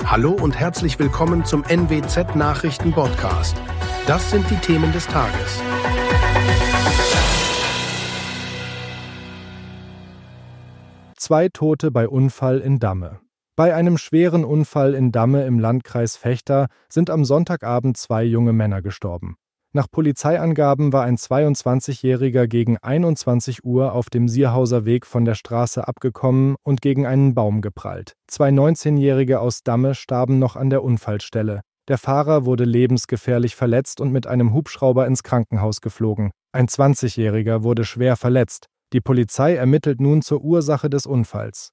Hallo und herzlich willkommen zum NWZ Nachrichten Podcast. Das sind die Themen des Tages. Zwei Tote bei Unfall in Damme. Bei einem schweren Unfall in Damme im Landkreis Vechta sind am Sonntagabend zwei junge Männer gestorben. Nach Polizeiangaben war ein 22-Jähriger gegen 21 Uhr auf dem Sierhauser Weg von der Straße abgekommen und gegen einen Baum geprallt. Zwei 19-Jährige aus Damme starben noch an der Unfallstelle. Der Fahrer wurde lebensgefährlich verletzt und mit einem Hubschrauber ins Krankenhaus geflogen. Ein 20-Jähriger wurde schwer verletzt. Die Polizei ermittelt nun zur Ursache des Unfalls.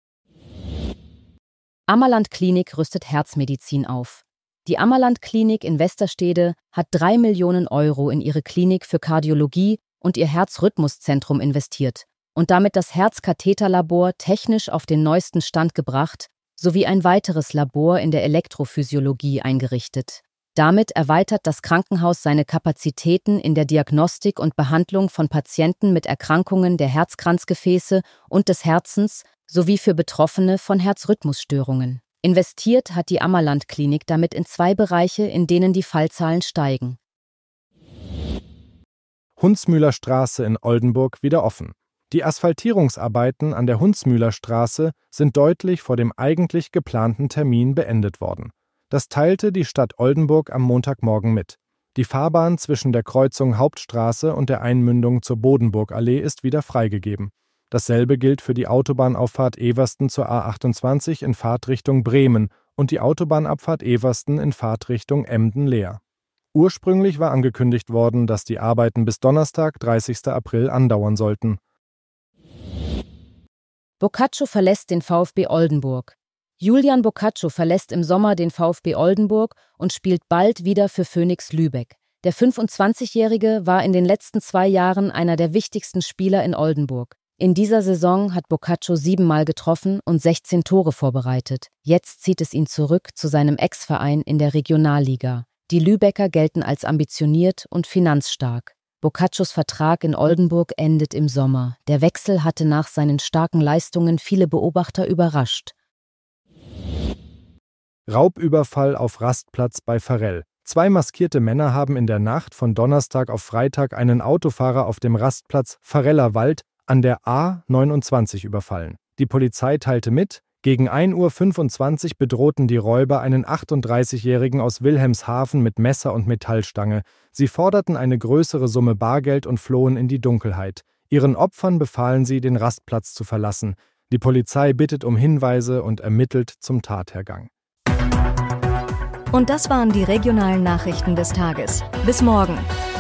Ammerland Klinik rüstet Herzmedizin auf. Die Ammerland Klinik in Westerstede hat 3 Millionen Euro in ihre Klinik für Kardiologie und ihr Herzrhythmuszentrum investiert und damit das Herzkatheterlabor technisch auf den neuesten Stand gebracht, sowie ein weiteres Labor in der Elektrophysiologie eingerichtet. Damit erweitert das Krankenhaus seine Kapazitäten in der Diagnostik und Behandlung von Patienten mit Erkrankungen der Herzkranzgefäße und des Herzens sowie für Betroffene von Herzrhythmusstörungen. Investiert hat die Ammerland Klinik damit in 2 Bereiche, in denen die Fallzahlen steigen. Hundsmühler Straße in Oldenburg wieder offen. Die Asphaltierungsarbeiten an der Hundsmühler Straße sind deutlich vor dem eigentlich geplanten Termin beendet worden. Das teilte die Stadt Oldenburg am Montagmorgen mit. Die Fahrbahn zwischen der Kreuzung Hauptstraße und der Einmündung zur Bodenburgallee ist wieder freigegeben. Dasselbe gilt für die Autobahnauffahrt Eversten zur A28 in Fahrtrichtung Bremen und die Autobahnabfahrt Eversten in Fahrtrichtung Emden-Leer. Ursprünglich war angekündigt worden, dass die Arbeiten bis Donnerstag, 30. April andauern sollten. Boccaccio verlässt den VfB Oldenburg. Julian Boccaccio verlässt im Sommer den VfB Oldenburg und spielt bald wieder für Phönix Lübeck. Der 25-Jährige war in den letzten 2 Jahren einer der wichtigsten Spieler in Oldenburg. In dieser Saison hat Boccaccio 7-mal getroffen und 16 Tore vorbereitet. Jetzt zieht es ihn zurück zu seinem Ex-Verein in der Regionalliga. Die Lübecker gelten als ambitioniert und finanzstark. Boccaccios Vertrag in Oldenburg endet im Sommer. Der Wechsel hatte nach seinen starken Leistungen viele Beobachter überrascht. Raubüberfall auf Rastplatz bei Varrell. 2 maskierte Männer haben in der Nacht von Donnerstag auf Freitag einen Autofahrer auf dem Rastplatz Varreller Wald an der A29 überfallen. Die Polizei teilte mit, gegen 1:25 Uhr bedrohten die Räuber einen 38-Jährigen aus Wilhelmshaven mit Messer und Metallstange. Sie forderten eine größere Summe Bargeld und flohen in die Dunkelheit. Ihren Opfern befahlen sie, den Rastplatz zu verlassen. Die Polizei bittet um Hinweise und ermittelt zum Tathergang. Und das waren die regionalen Nachrichten des Tages. Bis morgen.